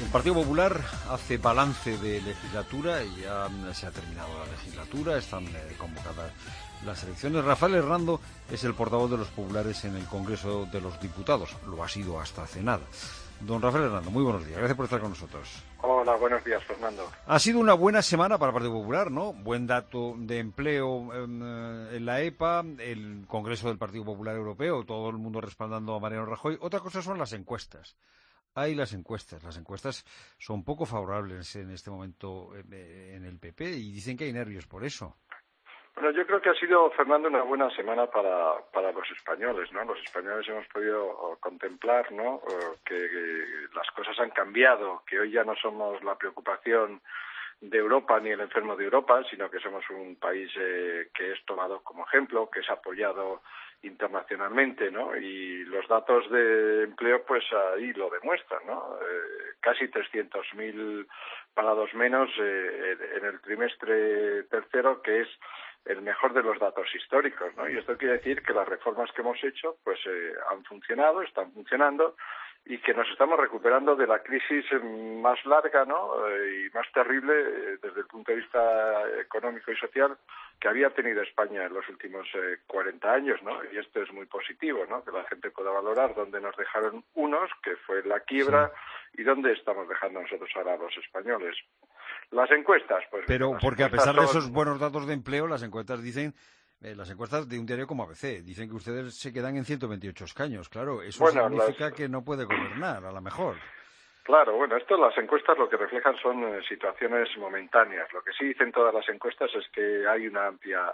El Partido Popular hace balance de legislatura y ya se ha terminado la legislatura, están convocadas las elecciones. Rafael Hernández es el portavoz de los populares en el Congreso de los Diputados, lo ha sido hasta hace nada. Don Rafael Hernández, muy buenos días, gracias por estar con nosotros. Hola, buenos días, Fernando. Ha sido una buena semana para el Partido Popular, ¿no? Buen dato de empleo en la EPA, el Congreso del Partido Popular Europeo, todo el mundo respaldando a Mariano Rajoy. Otra cosa son las encuestas. Hay las encuestas son poco favorables en este momento en el PP y dicen que hay nervios por eso. Bueno, yo creo que ha sido, Fernando, una buena semana para los españoles, ¿no? Los españoles hemos podido contemplar, ¿no?, que las cosas han cambiado, que hoy ya no somos la preocupación de Europa ni el enfermo de Europa, sino que somos un país que es tomado como ejemplo, que es apoyado internacionalmente, ¿no? Y los datos de empleo, pues ahí lo demuestran, ¿no? Casi 300.000 parados menos en el trimestre tercero, que es el mejor de los datos históricos, ¿no? Y esto quiere decir que las reformas que hemos hecho, pues han funcionado, están funcionando, y que nos estamos recuperando de la crisis más larga, ¿no?, y más terrible desde el punto de vista económico y social que había tenido España en los últimos 40 años, ¿no? Y esto es muy positivo, ¿no?, que la gente pueda valorar dónde nos dejaron unos, que fue la quiebra, sí, y dónde estamos dejando nosotros ahora los españoles. Las encuestas, pues... Pero porque a pesar de esos buenos datos de empleo, las encuestas dicen... las encuestas de un diario como ABC dicen que ustedes se quedan en 128 escaños. Claro, eso significa que no puede gobernar, a lo mejor. Claro, bueno, las encuestas lo que reflejan son situaciones momentáneas. Lo que sí dicen todas las encuestas es que hay una amplia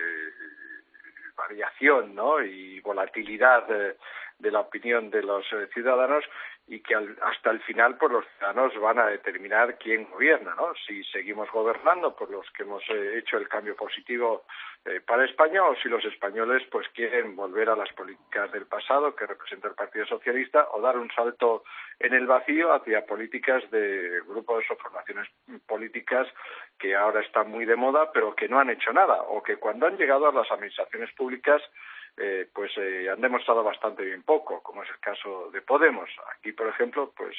variación, ¿no?, y volatilidad de la opinión de los ciudadanos, y que hasta el final pues los ciudadanos van a determinar quién gobierna, ¿no? Si seguimos gobernando por los que hemos hecho el cambio positivo para España, o si los españoles pues quieren volver a las políticas del pasado que representa el Partido Socialista, o dar un salto en el vacío hacia políticas de grupos o formaciones políticas que ahora están muy de moda pero que no han hecho nada, o que cuando han llegado a las administraciones públicas han demostrado bastante bien poco, como es el caso de Podemos. Aquí, por ejemplo, pues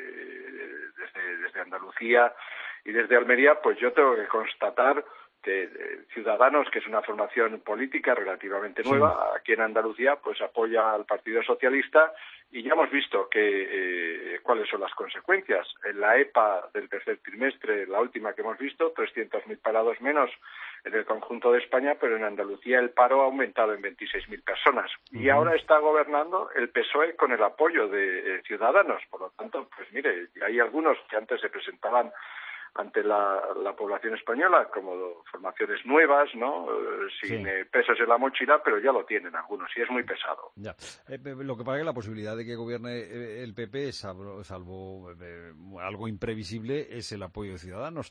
desde Andalucía y desde Almería, pues yo tengo que constatar que Ciudadanos, que es una formación política relativamente nueva, aquí en Andalucía, pues apoya al Partido Socialista, y ya hemos visto cuáles son las consecuencias. En la EPA del tercer trimestre, la última que hemos visto, 300.000 parados menos en el conjunto de España, pero en Andalucía el paro ha aumentado en 26.000 personas. Y ahora está gobernando el PSOE con el apoyo de Ciudadanos. Por lo tanto, pues mire, hay algunos que antes se presentaban ante la población española como formaciones nuevas, ¿no?, sin pesos en la mochila, pero ya lo tienen algunos, y es muy pesado. Ya. Lo que pasa es que la posibilidad de que gobierne el PP, salvo algo imprevisible, es el apoyo de Ciudadanos.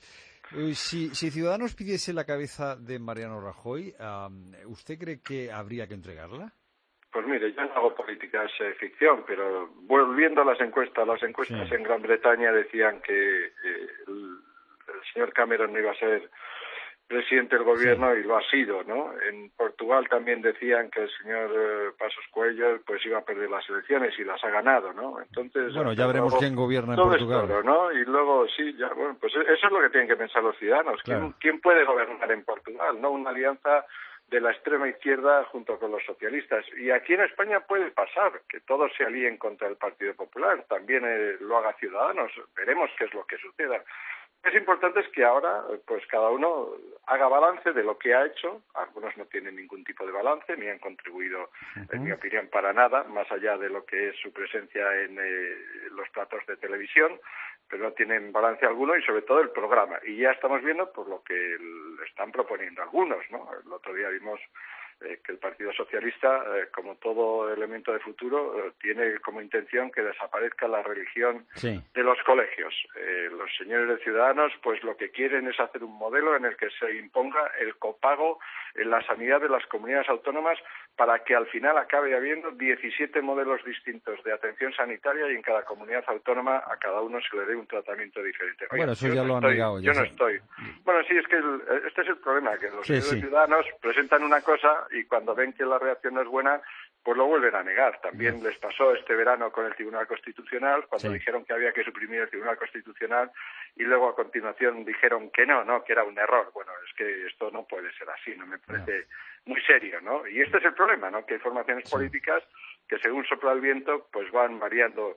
Si Ciudadanos pidiese la cabeza de Mariano Rajoy, ¿usted cree que habría que entregarla? Pues mire, yo no hago políticas ficción, pero volviendo a las encuestas en Gran Bretaña decían que el señor Cameron no iba a ser presidente del gobierno, y lo ha sido, ¿no? En Portugal también decían que el señor Passos Coelho pues iba a perder las elecciones, y las ha ganado, ¿no? Entonces, bueno, ya veremos quién gobierna en Portugal. Todo, ¿no? Y luego pues eso es lo que tienen que pensar los ciudadanos. Claro. ¿Quién puede gobernar en Portugal? ¿No? Una alianza de la extrema izquierda junto con los socialistas. Y aquí en España puede pasar que todos se alíen contra el Partido Popular, también lo haga Ciudadanos, veremos qué es lo que suceda. Es importante que ahora pues cada uno haga balance de lo que ha hecho. Algunos no tienen ningún tipo de balance, ni han contribuido, en mi opinión, para nada, más allá de lo que es su presencia en los platos de televisión, pero no tienen balance alguno, y sobre todo el programa. Y ya estamos viendo por lo que están proponiendo algunos, ¿no? El otro día vimos que el Partido Socialista, como todo elemento de futuro, tiene como intención que desaparezca la religión de los colegios. Los señores de Ciudadanos, pues lo que quieren es hacer un modelo en el que se imponga el copago en la sanidad de las comunidades autónomas, para que al final acabe habiendo 17 modelos distintos de atención sanitaria, y en cada comunidad autónoma a cada uno se le dé un tratamiento diferente. Oiga, bueno, eso ya lo han negado. Yo no estoy. Bueno, sí, es que este es el problema, que los Ciudadanos presentan una cosa, y cuando ven que la reacción no es buena, pues lo vuelven a negar. También les pasó este verano con el Tribunal Constitucional, cuando dijeron que había que suprimir el Tribunal Constitucional y luego a continuación dijeron que no, que era un error. Bueno, es que esto no puede ser así, no me parece muy serio, ¿no? Y este es el problema, ¿no? Que hay formaciones políticas que según sopla el viento, pues van variando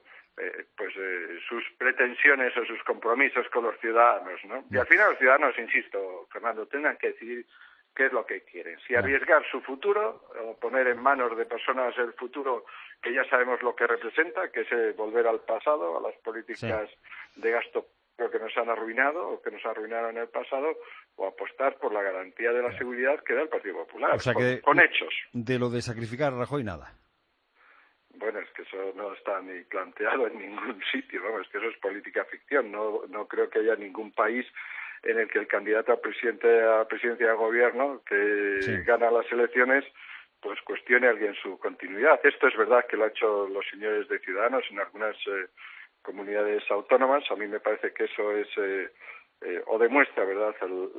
sus pretensiones o sus compromisos con los ciudadanos, ¿no? Y al final los ciudadanos, insisto, Fernando, tendrán que decidir qué es lo que quieren. Si arriesgar su futuro o poner en manos de personas el futuro que ya sabemos lo que representa, que es volver al pasado, a las políticas de gasto que nos han arruinado o que nos arruinaron en el pasado, o apostar por la garantía de la seguridad que da el Partido Popular, o sea con hechos. De lo de sacrificar a Rajoy, nada. Bueno, es que eso no está ni planteado en ningún sitio, vamos, es que eso es política ficción. No creo que haya ningún país en el que el candidato a presidencia de gobierno que gana las elecciones pues cuestione a alguien su continuidad. Esto es verdad que lo han hecho los señores de Ciudadanos en algunas comunidades autónomas. A mí me parece que eso es o demuestra, ¿verdad?,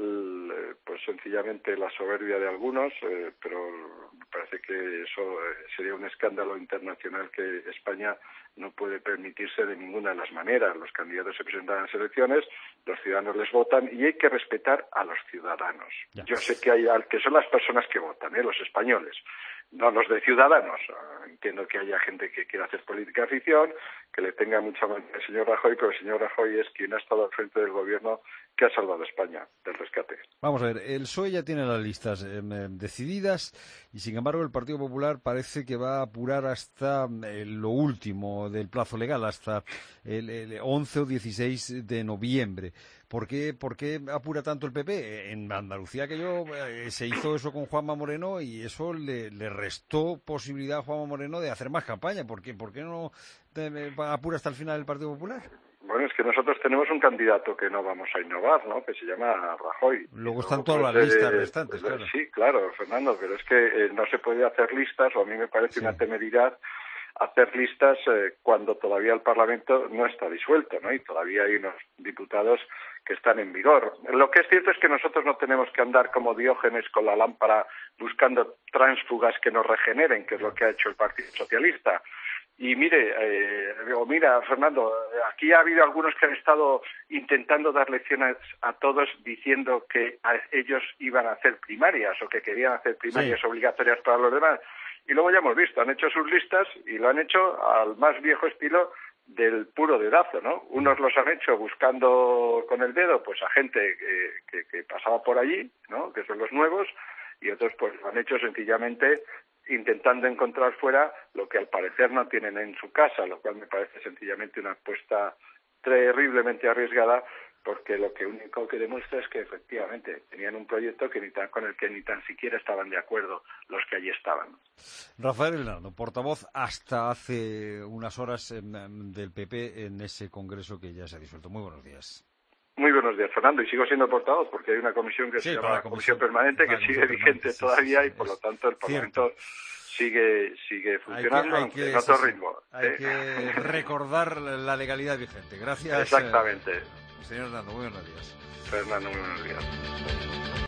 pues sencillamente la soberbia de algunos, pero me parece que eso sería un escándalo internacional que España no puede permitirse de ninguna de las maneras. Los candidatos se presentan a las elecciones, los ciudadanos les votan y hay que respetar a los ciudadanos. Yo sé que son las personas que votan, los españoles, no los de Ciudadanos. Entiendo que haya gente que quiera hacer política de ficción, que le tenga mucha manía al señor Rajoy, pero el señor Rajoy es quien ha estado al frente del gobierno que ha salvado a España del rescate. Vamos a ver, el PSOE ya tiene las listas decididas y, sin embargo, el Partido Popular parece que va a apurar hasta lo último del plazo legal, hasta el 11 o 16 de noviembre. ¿Por qué apura tanto el PP? En Andalucía se hizo eso con Juanma Moreno y eso le restó posibilidad a Juanma Moreno de hacer más campaña. ¿Por qué no apura hasta el final el Partido Popular? Bueno, es que nosotros tenemos un candidato que no vamos a innovar, ¿no?, que se llama Rajoy. Luego están todas las listas restantes, claro. Sí, claro, Fernando, pero es que no se puede hacer listas, o a mí me parece una temeridad hacer listas cuando todavía el Parlamento no está disuelto, ¿no?, y todavía hay unos diputados que están en vigor. Lo que es cierto es que nosotros no tenemos que andar como Diógenes con la lámpara buscando tránsfugas que nos regeneren, que es lo que ha hecho el Partido Socialista. Y mira, Fernando, aquí ha habido algunos que han estado intentando dar lecciones a todos diciendo que ellos iban a hacer primarias o que querían hacer primarias obligatorias para los demás. Y luego ya hemos visto, han hecho sus listas y lo han hecho al más viejo estilo del puro dedazo, ¿no? Unos los han hecho buscando con el dedo pues a gente que pasaba por allí, ¿no?, que son los nuevos, y otros pues lo han hecho sencillamente intentando encontrar fuera lo que al parecer no tienen en su casa, lo cual me parece sencillamente una apuesta terriblemente arriesgada, porque lo único que demuestra es que efectivamente tenían un proyecto con el que ni tan siquiera estaban de acuerdo los que allí estaban. Rafael Hernando, portavoz hasta hace unas horas del PP en ese congreso que ya se ha disuelto. Muy buenos días. Muy buenos días, Fernando, y sigo siendo portavoz porque hay una comisión que se llama Comisión Permanente que sigue vigente todavía y por lo tanto el Parlamento sigue funcionando en otro ritmo. Hay que recordar la legalidad vigente. Gracias. Exactamente. Señor Hernando, muy buenos días. Fernando, muy buenos días.